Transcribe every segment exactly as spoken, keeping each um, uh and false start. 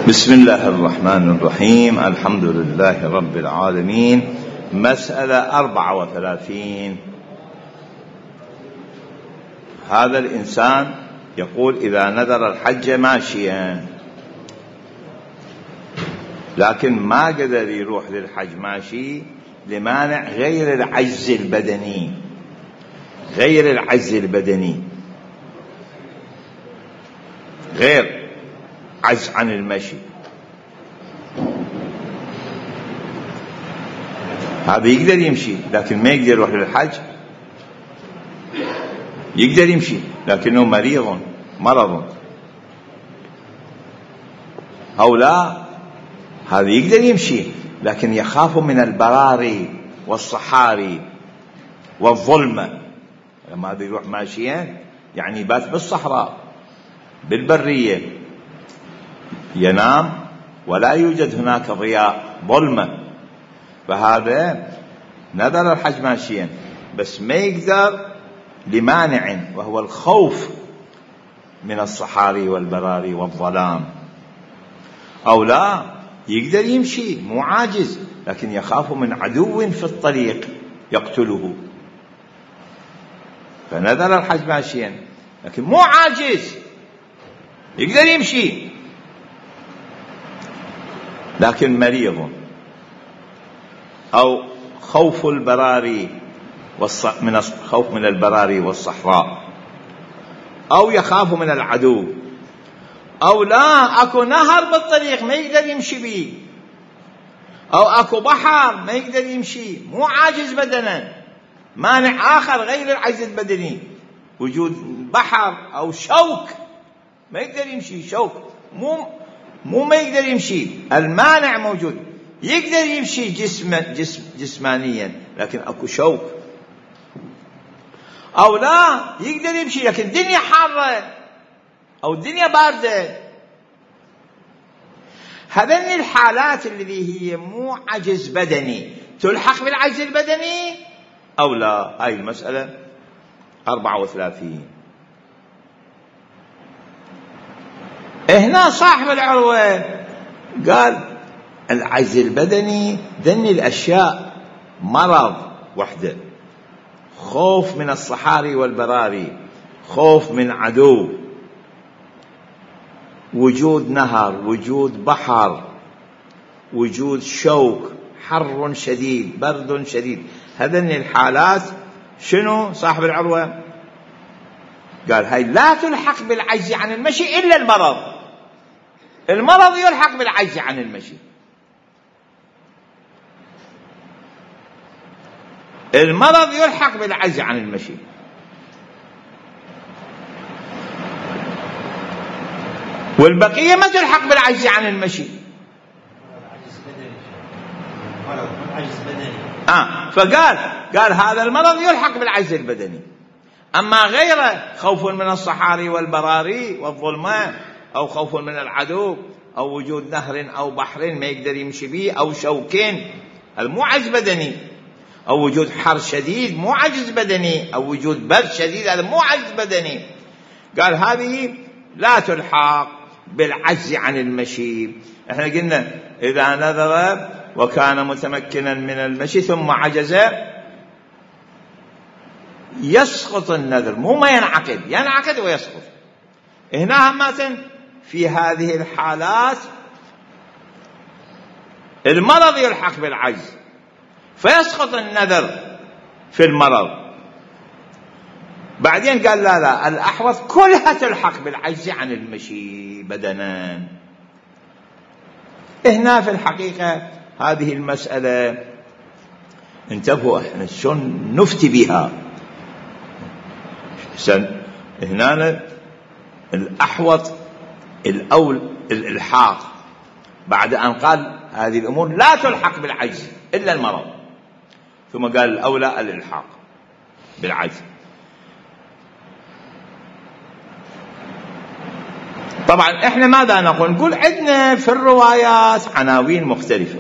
بسم الله الرحمن الرحيم. الحمد لله رب العالمين. مسألة أربعة وثلاثين. هذا الإنسان يقول إذا نذر الحج ماشيا، لكن ما قدر يروح للحج ماشي لمانع غير العجز البدني غير العجز البدني غير عجز عن المشي. هذا يقدر يمشي لكن ما يقدر يروح للحج. يقدر يمشي لكنه مريض مرض أو لا. هذا يقدر يمشي لكن يخاف من البراري والصحاري والظلمة. لما هذا يروح ماشيا يعني بات بالصحراء بالبرية، ينام ولا يوجد هناك ضياء، ظلمة. فهذا نذر الحج ماشيا بس ما يقدر لمانع وهو الخوف من الصحاري والبراري والظلام. أو لا يقدر يمشي مو عاجز لكن يخاف من عدو في الطريق يقتله، فنذر الحج ماشيا لكن مو عاجز يقدر يمشي لكن مريض. أو خوف البراري والص... من خوف من البراري والصحراء، أو يخاف من العدو، أو لا أكو نهر بالطريق ما يقدر يمشي به، أو أكو بحر ما يقدر يمشي، مو عاجز بدنا، مانع آخر غير العجز البدني، وجود بحر أو شوك ما يقدر يمشي، شوك مو مو ما يقدر يمشي، المانع موجود. يقدر يمشي جسم جسم جسمانيا لكن اكو شوك. او لا يقدر يمشي لكن الدنيا حارة او الدنيا باردة. هذين الحالات اللي هي مو عجز بدني تلحق بالعجز البدني او لا. هاي المسألة أربعة وثلاثين. هنا صاحب العروة قال العجز البدني ذني الأشياء: مرض وحده، خوف من الصحاري والبراري، خوف من عدو، وجود نهر، وجود بحر، وجود شوك، حر شديد، برد شديد. هذني الحالات شنو صاحب العروة قال هاي لا تلحق بالعجز عن المشي إلا المرض. المرض يلحق بالعجز عن المشي. المرض يلحق بالعجز عن المشي. والبقية ما تلحق بالعجز عن المشي. آه فقال قال هذا المرض يلحق بالعجز البدني. أما غيره خوف من الصحاري والبراري والظلمة، أو خوف من العدو، أو وجود نهر أو بحر ما يقدر يمشي به، أو شوكين، هذا مو عجز بدني. أو وجود حر شديد مو عجز بدني، أو وجود برد شديد هذا مو عجز بدني. قال هذه لا تلحق بالعجز عن المشي. احنا قلنا إذا نذر وكان متمكنا من المشي ثم عجز يسقط النذر، مو ما ينعقد، ينعقد ويسقط. هنا همة في هذه الحالات المرض يلحق بالعجز فيسقط النذر في المرض. بعدين قال لا لا الأحوط كلها تلحق بالعجز عن المشي بدنا. هنا في الحقيقة هذه المسألة انتبهوا احنا شون نفتي بها. هنا الأحوط الأول الإلحاق بعد أن قال هذه الأمور لا تلحق بالعجز إلا المرض، ثم قال الأولى الإلحاق بالعجز. طبعا احنا ماذا نقول؟ نقول عندنا في الروايات عناوين مختلفة.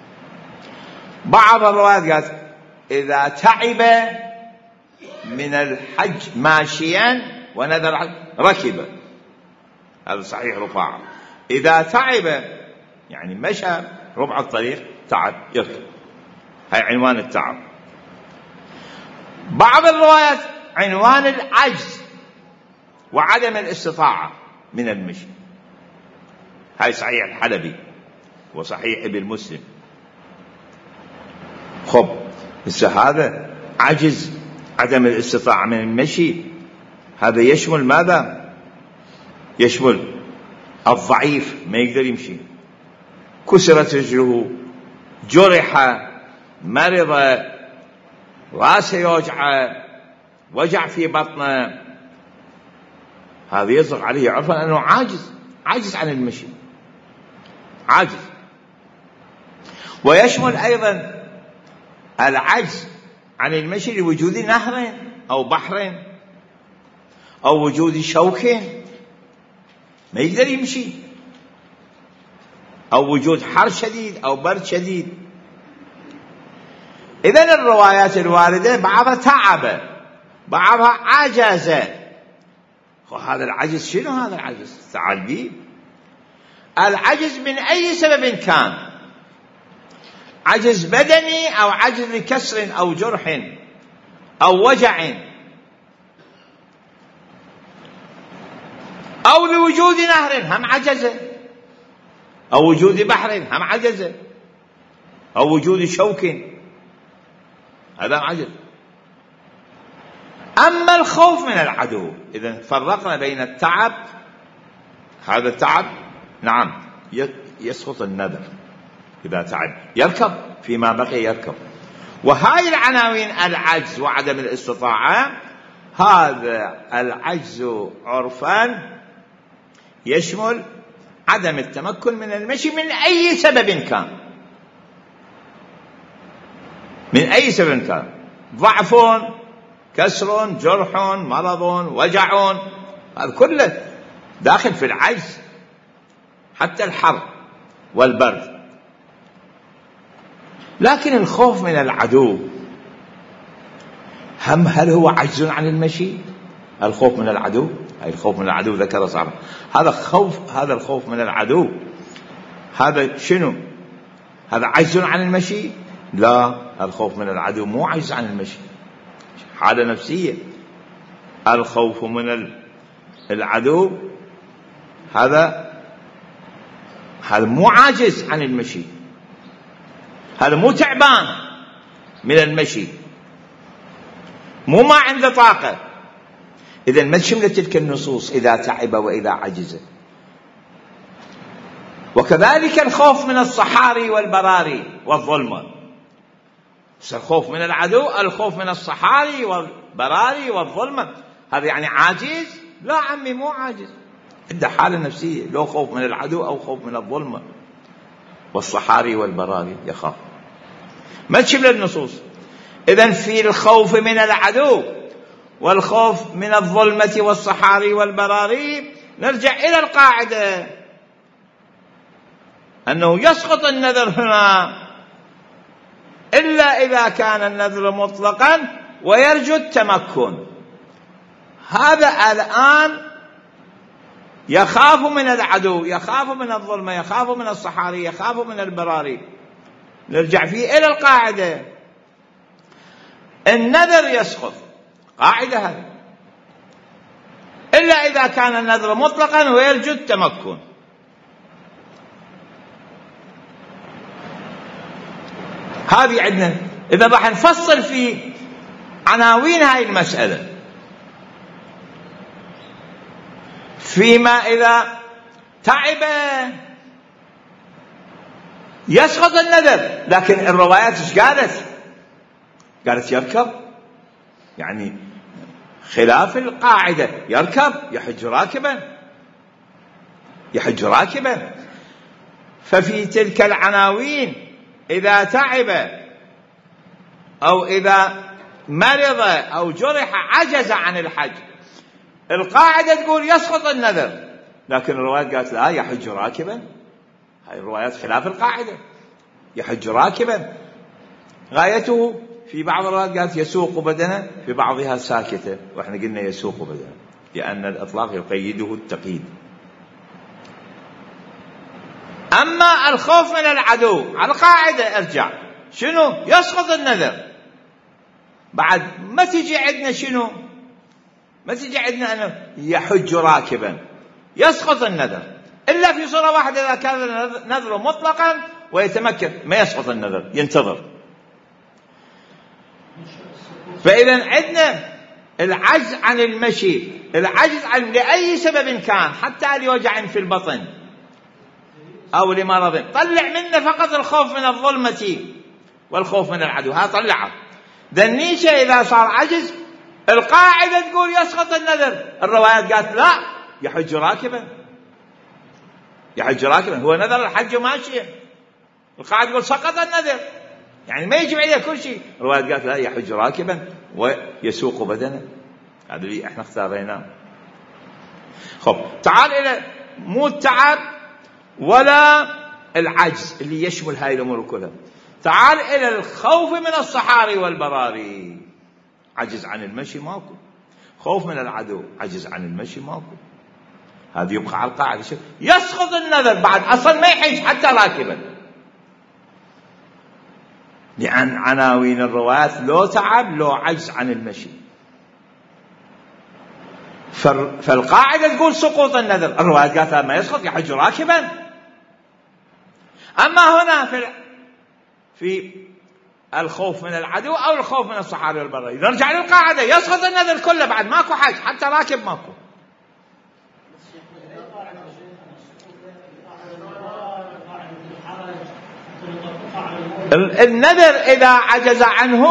بعض الروايات قالت إذا تعب من الحج ماشيا ونذر ركب، هذا صحيح رفاعة. إذا تعب يعني مشى ربع الطريق تعب يركب، هاي عنوان التعب. بعض الروايات عنوان العجز وعدم الاستطاعة من المشي، هاي صحيح الحلبي وصحيح ابن مسلم. خب بس هذا عجز عدم الاستطاعة من المشي، هذا يشمل ماذا؟ يشمل الضعيف ما يقدر يمشي، كسرت رجله، جرح، مرض، راسه يوجعه، وجع في بطنه، هذا يصدق عليه عرفا أنه عاجز، عاجز عن المشي، عاجز. ويشمل أيضا العجز عن المشي لوجود نهر أو بحر أو وجود شوك ما يقدر يمشي، أو وجود حر شديد أو برد شديد. إذن الروايات الواردة بعضها تعب بعضها عجز. هذا العجز شنو؟ هذا العجز تعال بيه، العجز من أي سبب كان، عجز بدني أو عجز لكسر أو جرح أو وجع أو لوجود نهر هم عجز، أو وجود بحر هم عجز، أو وجود شوك هذا عجز. أما الخوف من العدو، إذن فرقنا بين التعب، هذا التعب نعم يسقط النذر إذا تعب يركب فيما بقي يركب. وهاي العناوين العجز وعدم الاستطاعة، هذا العجز عرفان يشمل عدم التمكن من المشي من أي سبب كان، من أي سبب كان، ضعف، كسر، جرح، مرض، وجع، هذا كله داخل في العجز، حتى الحر والبرد. لكن الخوف من العدو هم هل هو عجز عن المشي؟ الخوف من العدو، أي الخوف من العدو ذكر صعب، هذا خوف، هذا الخوف من العدو هذا شنو؟ هذا عجز عن المشي؟ لا، الخوف من العدو مو عجز عن المشي، حالة نفسية. الخوف من العدو هذا هذا مو عاجز عن المشي، هذا مو تعبان من المشي، مو ما عنده طاقة. إذن ما تشمل تلك النصوص إذا تعب وإذا عجز. وكذلك الخوف من الصحاري والبراري والظلمة، الخوف من العدو، الخوف من الصحاري والبراري والظلمة، هذا يعني عاجز؟ لا عمي مو عاجز، عنده حالة نفسية، لو خوف من العدو أو خوف من الظلمة والصحاري والبراري يخاف، ما تشمل النصوص. إذن في الخوف من العدو والخوف من الظلمة والصحاري والبراري نرجع إلى القاعدة أنه يسقط النذر هنا إلا إذا كان النذر مطلقا ويرجو التمكن. هذا الآن يخاف من العدو، يخاف من الظلمة، يخاف من الصحاري، يخاف من البراري، نرجع فيه إلى القاعدة، النذر يسقط، قاعدة هذه، إلا إذا كان النذر مطلقا ويرجو التمكن. هذه عندنا. إذا راح نفصل في عناوين هاي المسألة، فيما إذا تعب يسقط النذر، لكن الروايات ايش قالت؟ قالت يركب، يعني خلاف القاعدة، يركب، يحج راكبا، يحج راكبا. ففي تلك العناوين إذا تعب أو إذا مرض أو جرح عجز عن الحج، القاعدة تقول يسقط النذر، لكن الروايات قالت لا، يحج راكبا. هاي الروايات خلاف القاعدة، يحج راكبا. غايته في بعض الروايات قالت يسوق بدنه، في بعضها ساكتة، وإحنا قلنا يسوق بدنه، لأن الإطلاق يقيده التقييد. أما الخوف من العدو على القاعدة ارجع شنو؟ يسقط النذر. بعد ما تجي عندنا شنو؟ ما تجي عندنا أنه يحج راكبا، يسقط النذر إلا في صورة واحدة، إذا كان النذر مطلقا ويتمكن ما يسقط النذر، ينتظر. فإذا عندنا العجز عن المشي، العجز عن لأي سبب كان، حتى لوجع في البطن أو لمرض، طلع منه فقط الخوف من الظلمة والخوف من العدو، هذا طلعه. ذنيشة إذا صار عجز، القاعدة تقول يسقط النذر، الروايات قالت لا يحج راكبا، يحج راكبا، هو نذر الحج ماشية، القاعدة تقول سقط النذر يعني ما يجب عليه كل شيء، الروايات قالت لا يحج راكبا ويسوق بدنه. هذا اللي احنا اختاريناه. خب تعال إلى مو التعب ولا العجز اللي يشمل هاي الأمور كلها، تعال إلى الخوف من الصحاري والبراري، عجز عن المشي ماكو، خوف من العدو عجز عن المشي ماكو، هذا يبقى على القاعدة يسقط النذر، بعد أصلا ما يحج حتى راكبا، لأن عناوين الروايات لو تعب لو عجز عن المشي. فالقاعدة تقول سقوط النذر، الروايات قالت ما يسقط يحج راكبا. أما هنا في في الخوف من العدو أو الخوف من الصحاري والبراري، نرجع للقاعدة يسقط النذر كله، بعد ماكو حج حتى راكب ماكو. النذر إذا عجز عنه،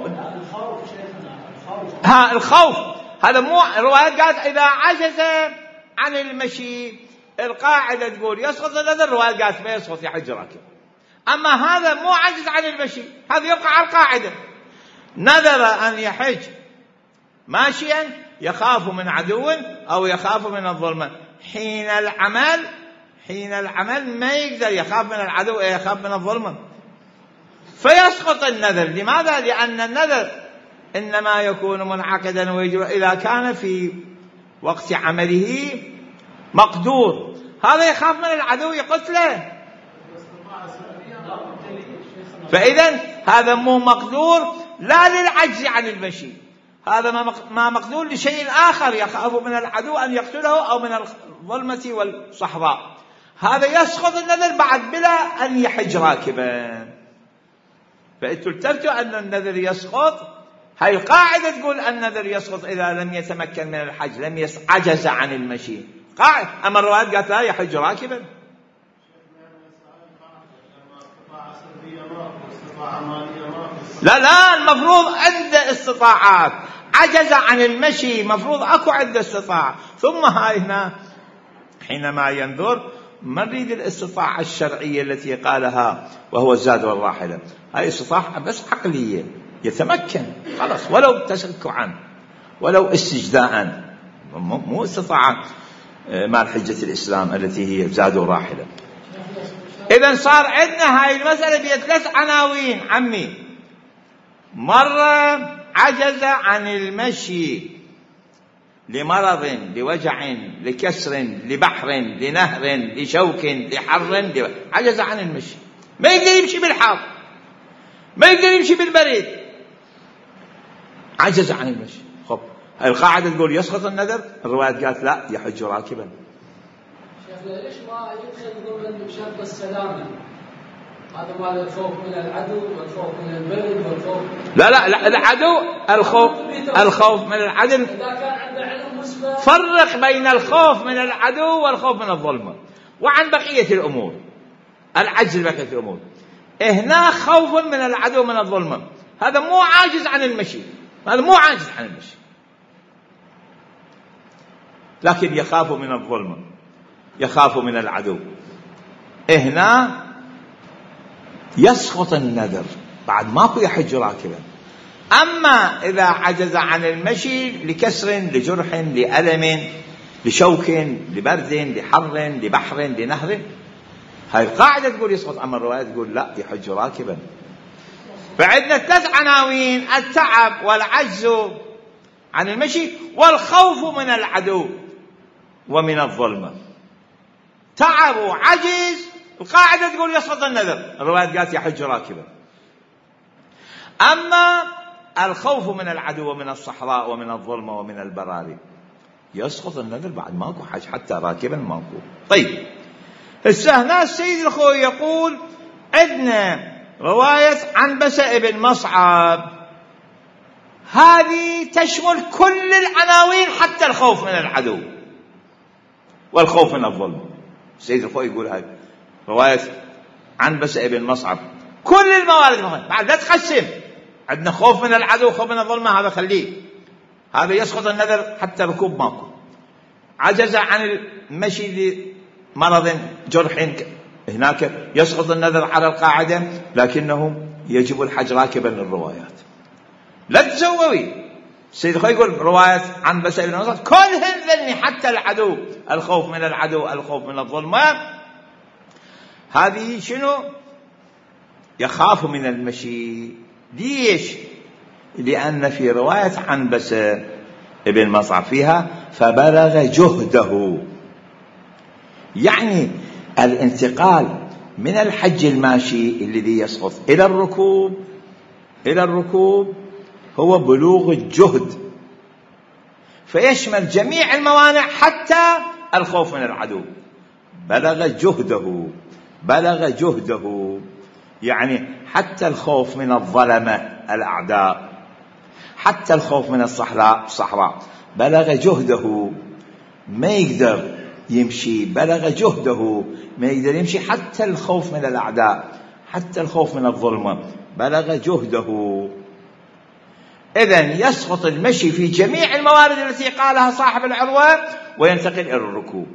ها الخوف هذا مو، الروايات قالت إذا عجز عن المشي، القاعدة تقول يسقط النذر، الروايات قالت ما يسقط يحج راكب. أما هذا مو عجز عن المشي، هذا يبقى على القاعدة، نذر أن يحج ماشيا يخاف من عدو أو يخاف من الظلمة، حين العمل حين العمل ما يقدر يخاف من العدو أو يخاف من الظلمة، فيسقط النذر. لماذا؟ لأن النذر إنما يكون منعقدا ويجب إذا كان في وقت عمله مقدور، هذا يخاف من العدو يقتله، فإذا هذا مو مقدور لا للعجز عن المشي، هذا ما مقدور لشيء آخر، يخاف من العدو أن يقتله أو من الظلمة والصحراء، هذا يسقط النذر بعد بلا أن يحج راكبا. فأنتوا التفتوا أن النذر يسقط، هاي القاعدة تقول النذر يسقط إذا لم يتمكن من الحج، لم يعجز عن المشي، قاعد. أما الروايات قالت لا يحج راكبا. لا لا، المفروض عنده استطاعات، عجز عن المشي، مفروض أكو عنده استطاعة. ثم هاي هنا حينما ينظر ما نريد الاستطاعة الشرعية التي قالها وهو الزاد والراحلة، هاي استطاعة بس عقلية، يتمكن خلاص ولو تشكعا ولو استجداء، مو استطاعة مع حجة الإسلام التي هي زاد وراحلة. إذن صار عندنا هاي المسألة بثلاث عناوين عمي، مرة عجز عن المشي لمرض لوجع لكسر لبحر لنهر لشوك لحر، عجز عن المشي، ما يقدر يمشي بالحار، ما يقدر يمشي بالبريد، عجز عن المشي. خب القاعدة تقول يسقط النذر، الروايات قالت لا يحج راكبا. شيخنا ليش ما يدخل ضمن شرط السلامة؟ هذا مال الخوف من العدو والخوف من البرد والخوف. لا لا لا، العدو الخوف الخوف من العدو، إذا كان عنده علم مسبق فرق بين الخوف من العدو والخوف من الظلمة وعن بقية الأمور، العجز بقية الأمور. هنا خوف من العدو من الظلمة، هذا مو عاجز عن المشي، هذا مو عاجز عن المشي، لكن يخاف من الظلمة، يخاف من العدو. هنا يسقط النذر، بعد ماكو يحج راكبا. أما إذا عجز عن المشي لكسر لجرح لألم لشوك لبرد لحر لبحر لنهر، هاي القاعدة تقول يسقط، أما الرواية تقول لا يحج راكبا. فعندنا ثلاث عناوين: التعب والعجز عن المشي والخوف من العدو ومن الظلمة. تعب وعجز القاعدة تقول يسقط النذر، الرواية قالت يحج راكبا. أما الخوف من العدو ومن الصحراء ومن الظلمة ومن البراري يسقط النذر بعد ماكو حج حتى راكبا ماكو. طيب هسه هنا السيد الخوي يقول عندنا رواية عنبسة ابن مصعب، هذه تشمل كل العناوين حتى الخوف من العدو والخوف من الظلم. السيد الخوي يقول هاي رواية عنبسة ابن مصعب كل الموارد، بعد لا تقسم عندنا خوف من العدو خوف من الظلمة، هذا خليه، هذا يسقط النذر حتى ركوب ماكو. عجز عن المشي لمرض جرح هناك يسقط النذر على القاعدة، لكنه يجب الحج راكبا للروايات. لا تسوي السيد الخوي يقول رواية عنبسة ابن مصعب كلهم ذني حتى العدو، الخوف من العدو الخوف من الظلمة. هذه شنو؟ يخاف من المشي. ليش؟ لأن في رواية عنبسة ابن مصعب فيها فبلغ جهده، يعني الانتقال من الحج الماشي الذي يسقط إلى الركوب إلى الركوب هو بلوغ الجهد، فيشمل جميع الموانع حتى الخوف من العدو. بلغ جهده، بلغ جهده يعني حتى الخوف من الظلمة الأعداء، حتى الخوف من الصحراء الصحراء بلغ جهده، ما يقدر يمشي، بلغ جهده ما يقدر يمشي، حتى الخوف من الأعداء، حتى الخوف من الظلمة بلغ جهده. إذن يسقط المشي في جميع الموارد التي قالها صاحب العروة وينتقل إلى الركوب،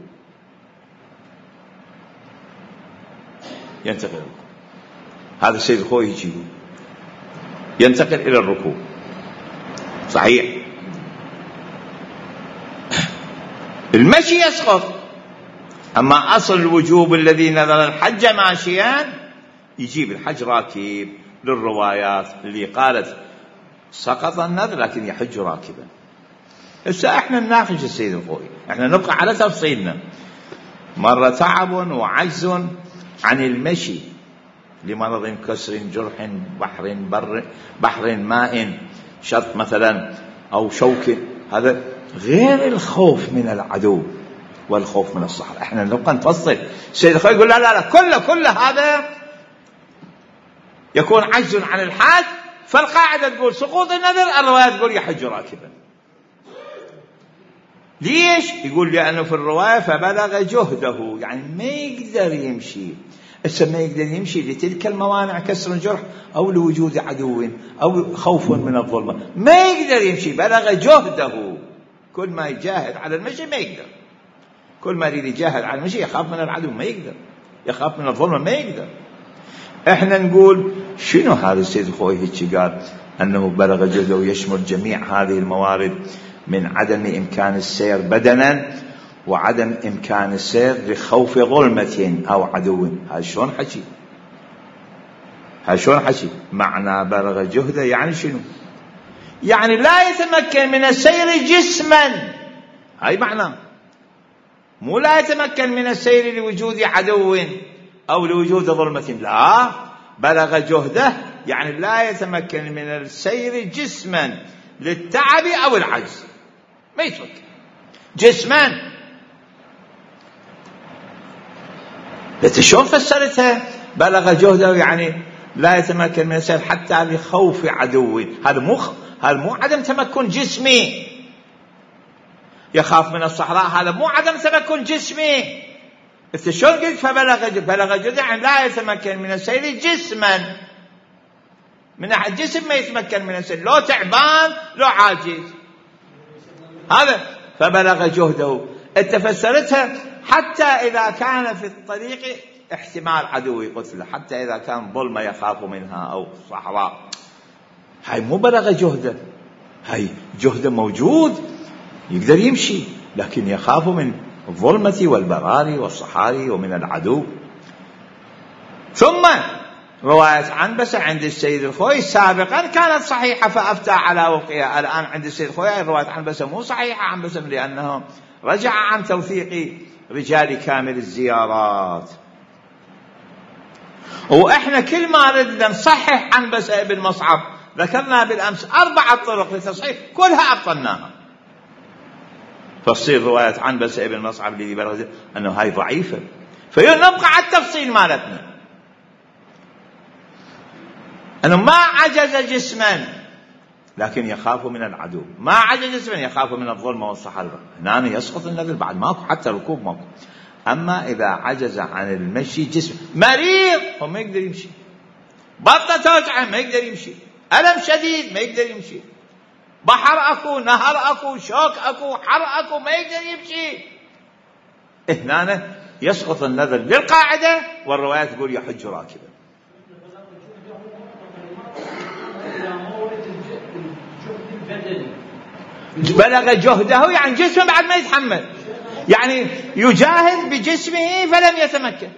ينتقل إلى الركوب. هذا السيد الخوي يجيبه ينتقل إلى الركوب صحيح. المشي يسقط، أما أصل الوجوب الذي نذر الحج ماشيا يجيب الحج راكب للروايات اللي قالت سقط النذر لكن يحج راكبا. هسه احنا نناقش السيد الخوي، احنا نبقى على تفصيلنا. مرة تعب وعجز عن المشي لمرض كسر جرح بحر بر بحر ماء شط مثلا أو شوك، هذا غير الخوف من العدو والخوف من الصحراء. احنا نبقى نفصل. السيد الخوي يقول لا لا لا كله كله هذا يكون عجز عن الحج، فالقاعدة تقول سقوط النذر، الرواية تقول يحج راكبا. ليش؟ يقول لأنه في الرواية فبلغ جهده، يعني ما يقدر يمشي. إذا ما يقدر يمشي لتلك الموانع كسر الجرح أو لوجود عدو أو خوف من الظلمة، ما يقدر يمشي، بلغ جهده. كل ما يجاهد على المشي ما يقدر، كل ما يريد يجاهد على المشي يخاف من العدو ما يقدر، يخاف من الظلمة ما يقدر. احنا نقول شنو هذا السيد الخوي هيك قال أنه بلغ جهده ويشمل جميع هذه الموارد من عدم إمكان السير بدنا وعدم إمكان السير لخوف ظلمة أو عدو. هذا شلون حكي؟ هذا شلون حكي؟ معنى بلغ جهده يعني شنو؟ يعني لا يتمكن من السير جسما، هاي معنى، مو لا يتمكن من السير لوجود عدو أو لوجود ظلمة، لا، بلغ جهده يعني لا يتمكن من السير جسما للتعب أو العجز، ما يتمكن جسما. شلون فسرتها بلغ جهده؟ يعني لا يتمكن من السير حتى لخوف عدو. هذا مو هذا مو عدم تمكن جسمي، يخاف من الصحراء، هذا مو عدم تمكن جسمي. انت شلون قلت فبلغ بلغ جهده يعني لا يتمكن من السير جسما، من ناحية الجسم ما يتمكن من السير، لو تعبان لو عاجز. هذا فبلغ جهده انت فسرتها حتى إذا كان في الطريق احتمال عدو قتله، حتى إذا كان ظلمة يخاف منها أو صحراء، هاي مو بلغ جهده، هاي جهده موجود يقدر يمشي لكن يخاف من الظلمة والبراري والصحاري ومن العدو. ثم رواية عنبسة عند السيد الخوي سابقا كانت صحيحة فأفتى على وقعها، الآن عند السيد الخوي رواية عنبسة مو صحيحة عنبسة لأنه رجع عن توثيق رجال كامل الزيارات. وإحنا كل ما ردنا نصحح عنبسة ابن مصعب ذكرنا بالأمس أربعة طرق لتصحيح كلها أبطلناها، فتصير رواية عنبسة ابن مصعب الذي بلغ أنه هاي ضعيفة، فنبقى على التفصيل مالتنا أنه ما عجز جسما لكن يخاف من العدو، ما عجز جسما يخاف من الظلم والصحراء، هنا يسقط النذر بعد ماكو، حتى ركوب ماكو. أما إذا عجز عن المشي جسم، مريض هو ما يقدر يمشي، بطة توجعه ما يقدر يمشي، ألم شديد ما يقدر يمشي، بحر أكو، نهر أكو، شوك أكو، حر أكو، ما يقدر يمشي، هنا يسقط النذر للقاعدة، والروايات تقول يحج راكبا. بلغ جهده يعني جسمه بعد ما يتحمل، يعني يجاهد بجسمه فلم يتمكن.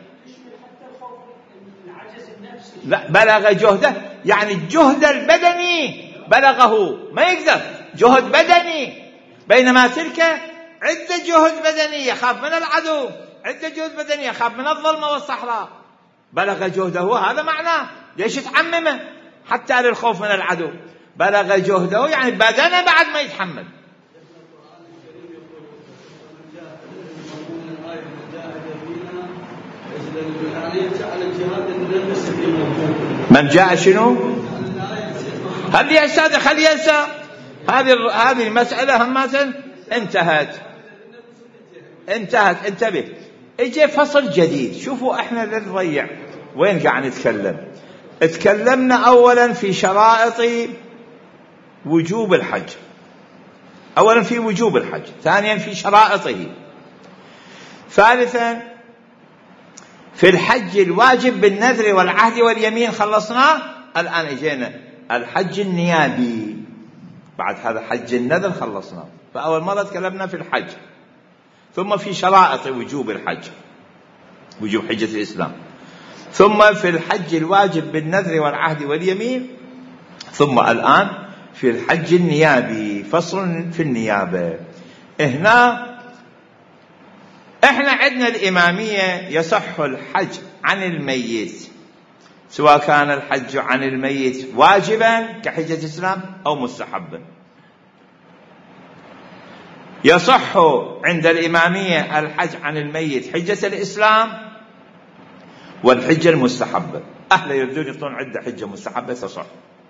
لا، بلغ جهده يعني الجهد البدني بلغه، ما يقدر، جهد بدني، بينما تلك عدة جهد بدني يخاف من العدو، عدة جهد بدني يخاف من الظلمة والصحراء. بلغ جهده هذا معناه، ليش تعممه حتى للخوف من العدو؟ بلغ جهده يعني بدنه بعد ما يتحمل. من جاء شنو؟ هذه يا أستاذ خلي ينسى هذه هذه المسألة همازا انتهت انتهت انتبه. اجي فصل جديد. شوفوا احنا لا نضيع وين قاعد نتكلم. اتكلمنا اولا في شرائط وجوب الحج، اولا في وجوب الحج، ثانيا في شرائطه، ثالثا في الحج الواجب بالنذر والعهد واليمين خلصناه. الآن اجينا الحج النيابي، بعد هذا حج النذر خلصناه. فأول مرة تكلمنا في الحج، ثم في شرائط وجوب الحج، وجوب حجة الإسلام، ثم في الحج الواجب بالنذر والعهد واليمين، ثم الآن في الحج النيابي، فصل في النيابة. هنا احنا عندنا الإمامية يصح الحج عن الميت، سواء كان الحج عن الميت واجبا كحجة الإسلام أو مستحبا. يصح عند الإمامية الحج عن الميت حجة الإسلام والحجة المستحبة. أهل يردون يقولون عدة حجة مستحبة تصح.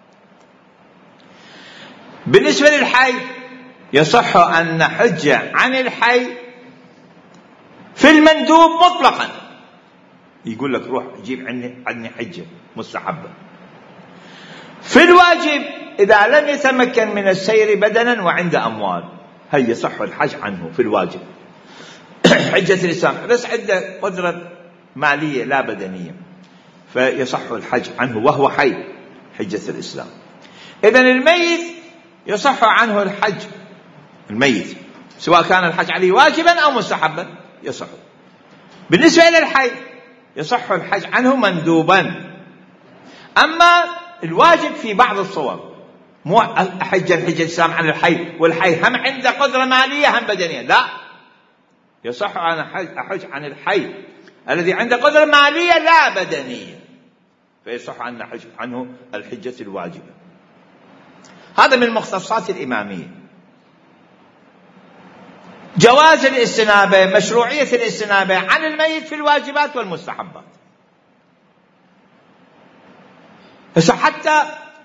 بالنسبة للحي يصح أن حجة عن الحي في المندوب مطلقا، يقول لك روح جيب عني عني حجة مستحبة. في الواجب إذا لم يتمكن من السير بدنا وعند أموال، هل يصح الحج عنه في الواجب. حجة الإسلام بس عنده قدرة مالية لا بدنية، فيصح الحج عنه وهو حي، حجة الإسلام. إذن الميت يصح عنه الحج، الميت سواء كان الحج عليه واجبا أو مستحبا يصح. بالنسبة إلى الحي يصح الحج عنه مندوبا. أما الواجب في بعض الصور، مو حج الحج الإسلام عن الحي والحي هم عنده قدرة مالية هم بدنية، لا، يصح أن أحج عن الحي الذي عنده قدرة مالية لا بدنية، فيصح أن أحج عنه الحجة الواجبة. هذا من مختصات الإمامية. جواز الاستنابة، مشروعية الاستنابة عن الميت في الواجبات والمستحبات. حتى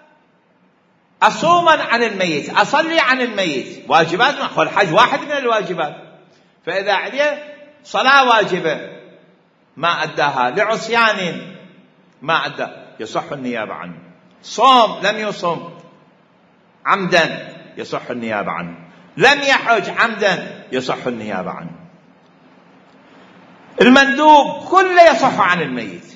أصوما عن الميت، أصلي عن الميت، واجبات، هو الحج واحد من الواجبات، فإذا عليه صلاة واجبة ما أداها لعصيان ما أدى يصح النيابة عنه. صوم لم يصم عمدا يصح النيابة عنه، لم يحج عمدا يصح النيابة عنه. المندوب كله يصح عن الميت.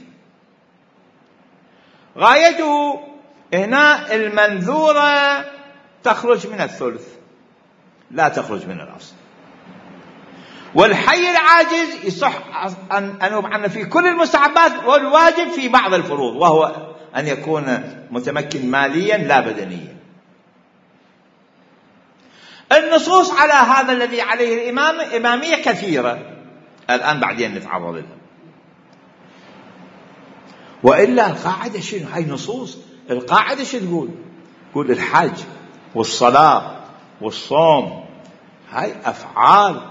غايته هنا المنذورة تخرج من الثلث لا تخرج من الأصل. والحي العاجز يصح أن أنوب عنه في كل المستحبات، والواجب في بعض الفروض، وهو أن يكون متمكن ماليا لا بدنيا. النصوص على هذا الذي عليه الإمام إمامية كثيرة، الآن بعدين نتعرض لها. وإلا القاعدة شنو؟ هاي نصوص. القاعدة شو تقول؟ تقول الحج والصلاة والصوم هاي أفعال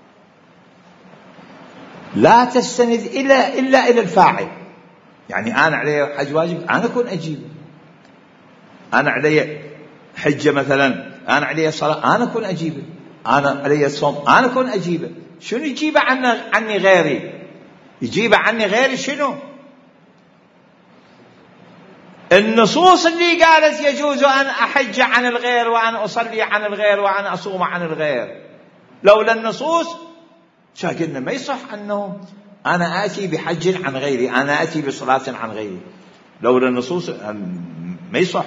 لا تستند إلا إلا إلى الفاعل. يعني أنا علي حج واجب أنا أكون أجيب، أنا علي حجة مثلا، أنا علي صلاة أنا أكون أجيبه، أنا علي صوم أنا أكون أجيبه. شنو يجيبه عني عني غيري؟ يجيبه عني غيري شنو؟ النصوص اللي قالت يجوز أن أحج عن الغير وأن أصلي عن الغير وأن أصوم عن الغير. لولا النصوص شاكرنا ما يصح أنه أنا آتي بحج عن غيري، أنا آتي بصلاة عن غيري. لولا النصوص ما يصح.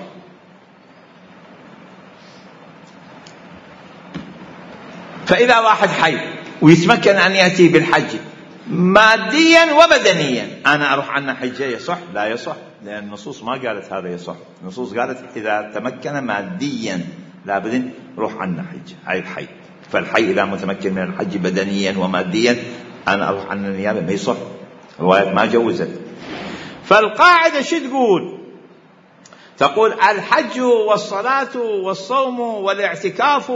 فإذا واحد حي ويتمكن أن يأتي بالحج ماديا وبدنيا، أنا أروح عنه حجة يصح؟ لا يصح، لأن النصوص ما قالت هذا يصح. النصوص قالت إذا تمكن ماديا لا بدن روح عنه حجة. هاي الحي. فالحي إذا متمكن من الحج بدنيا وماديا أنا أروح عنه النيابة ما يصح، روايات ما جوزت. فالقاعدة شو تقول؟ تقول الحج والصلاة والصوم والاعتكاف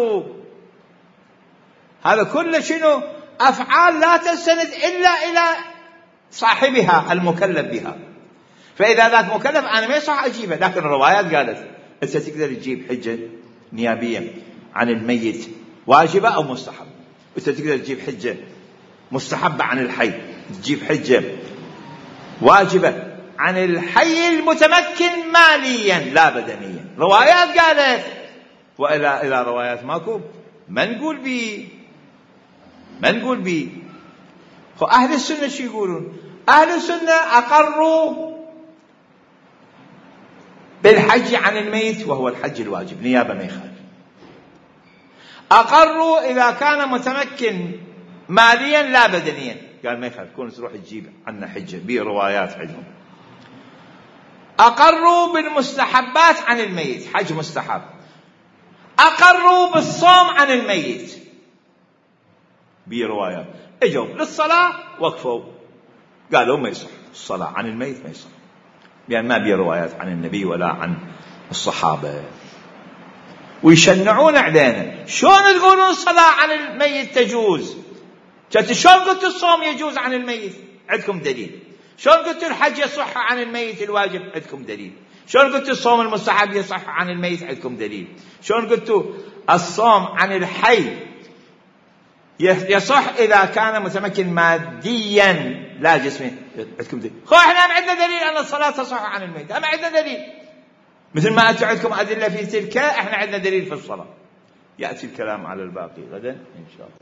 هذا كله شنو؟ أفعال لا تستند إلا إلى صاحبها المكلف بها. فإذا ذاك مكلف أنا ما يصح أجيبه. لكن الروايات قالت أنت تقدر تجيب حجة نيابية عن الميت واجبة أو مستحب، أنت تقدر تجيب حجة مستحبة عن الحي، تجيب حجة واجبة عن الحي المتمكن ماليا لا بدنيا. روايات قالت. وإلى إلى روايات ماكو ما نقول بي ما نقول بي خو أهل السنة شو يقولون؟ أهل السنة أقروا بالحج عن الميت وهو الحج الواجب نيابة ما يخالف. أقروا إذا كان متمكن ماليا لا بدنيا، قال ما يخالف كون تروح تجيب عنا حجة بروايات عندهم. أقروا بالمستحبات عن الميت حج مستحب. أقروا بالصوم عن الميت بروايات. اجوا للصلاة وقفوا قالوا ما يصح الصلاة عن الميت ما يصح، يعني ما بي روايات عن النبي ولا عن الصحابة. ويشنعون علينا شلون تقولون الصلاة عن الميت تجوز؟ شلون قلت الصوم يجوز عن الميت؟ عندكم دليل. شلون قلت الحج يصح عن الميت الواجب؟ عندكم دليل. شلون قلت الصوم المستحب يصح عن الميت؟ عندكم دليل. شلون قلت الصوم عن الحي يصح إذا كان متمكن ماديا لا جسميا؟ عندكم دليل. خو احنا ما عندنا دليل أن الصلاة تصح عن الميت، ما عندنا دليل. مثل ما أنتم عندكم أدلة في تلك احنا عندنا دليل في الصلاة. يأتي الكلام على الباقي غدا إن شاء الله.